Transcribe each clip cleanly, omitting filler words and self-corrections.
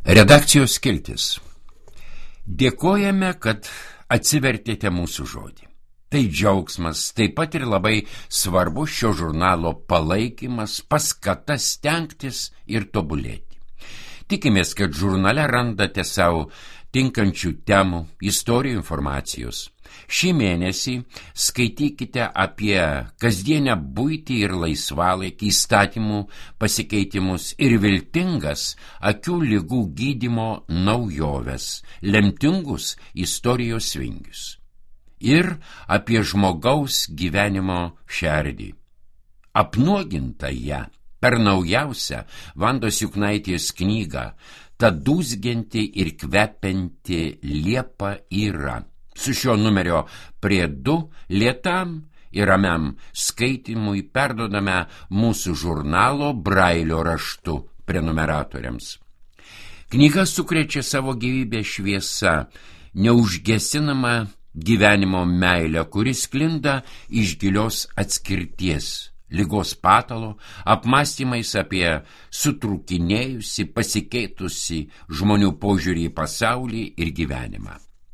Redakcijos skiltis. Dėkojame, kad atsivertėte mūsų žodį. Tai džiaugsmas, taip pat ir labai svarbus šio žurnalo palaikymas, paskata stengtis ir tobulėti. Tikimės, kad žurnale randate savo tinkančių temų, istorijų, informacijos. Šį mėnesį skaitykite apie kasdienę buitį ir laisvalaikį, įstatymų pasikeitimus ir viltingas akių ligų gydymo naujoves, lemtingus istorijos vingius. Ir apie žmogaus gyvenimo šerdį. Apnuogintą ją per naujausią Vandos Juknaitės knygą Ta dūzgianti ir kvepianti liepa yra. Su šio numerio priedu lėtam ir ramiam skaitimui perdodame mūsų žurnalo Brailio raštu prenumeratoriams. Knyga sukrečia savo gyvybę šviesa, neužgesinama gyvenimo meilė, kuris sklinda iš gilios atskirties, ligos patalo, apmąstymais apie sutrūkinėjusi, pasikeitusi žmonių požiūrį į pasaulį ir gyvenimą.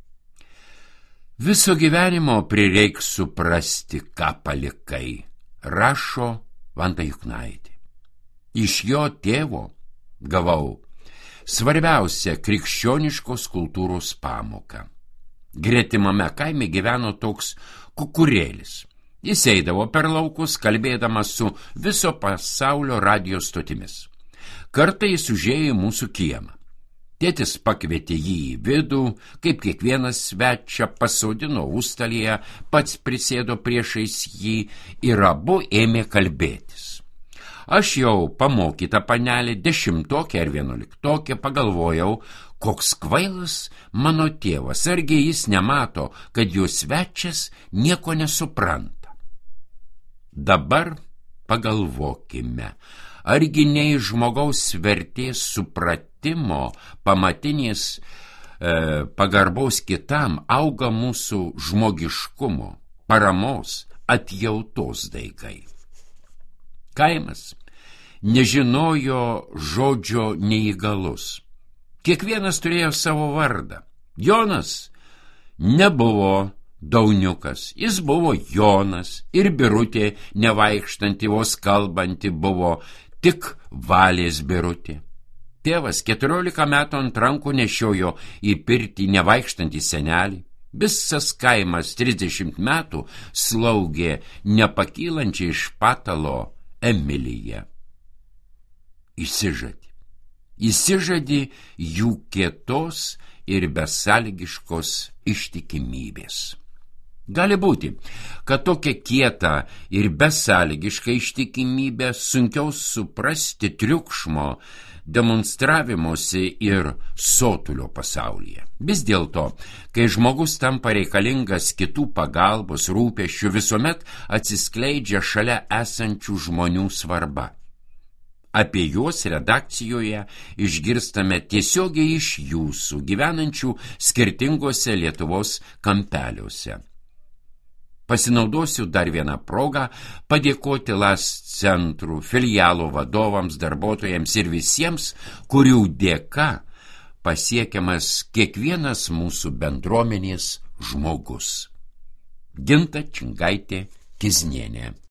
Viso gyvenimo prireiks suprasti, ką palikai, rašo Vanda Juknaitė. Iš jo tėvo gavau svarbiausią krikščioniškos kultūros pamoką. Gretimame kaime gyveno toks kukurėlis. Jis eidavo per laukus, kalbėdamas su viso pasaulio radijo stotimis. Kartą jis užėjo į mūsų kiemą. Tėtis pakvietė jį į vidų, kaip kiekvienas svečią pasodino užstalėje, pats prisėdo priešais jį ir abu ėmė kalbėtis. Aš jau pamokyta panelė, 10-tokė ar 11-tokė, pagalvojau, koks kvailas mano tėvas, argi jis nemato, kad jo svečias nieko nesupranta. Dabar pagalvokime, argi ne iš žmogaus vertės supratimo pamatinės pagarbaus kitam auga mūsų žmogiškumo, paramos, atjautos daigai. Kaimas nežinojo žodžio neįgalus. Kiekvienas turėjo savo vardą. Jonas nebuvo Dauniukas, jis buvo Jonas, ir Birutė nevaikštanti, vos kalbanti buvo tik Valės Birutė. Tėvas 14 metų ant rankų nešiojo į pirtį nevaikštantį senelį. Visas kaimas 30 metų slaugė nepakylančiai iš patalo Emiliją. Įsižadi jų kietos ir besąlygiškos ištikimybės. Gali būti, kad tokia kieta ir besąlygiška ištikimybė sunkiau suprasti triukšmo, demonstravimuose ir sotulio pasaulyje. Vis dėlto, kai žmogus tampa reikalingas kitų pagalbos, rūpesčių, visuomet atsiskleidžia šalia esančių žmonių svarba. Apie juos redakcijoje išgirstame tiesiogiai iš jūsų, gyvenančių skirtingose Lietuvos kampeliuose. Pasinaudosiu dar vieną progą padėkoti LAST centrų, filialo vadovams, darbuotojams ir visiems, kurių dėka pasiekiamas kiekvienas mūsų bendruomenės žmogus. Ginta Čingaitė Kiznienė.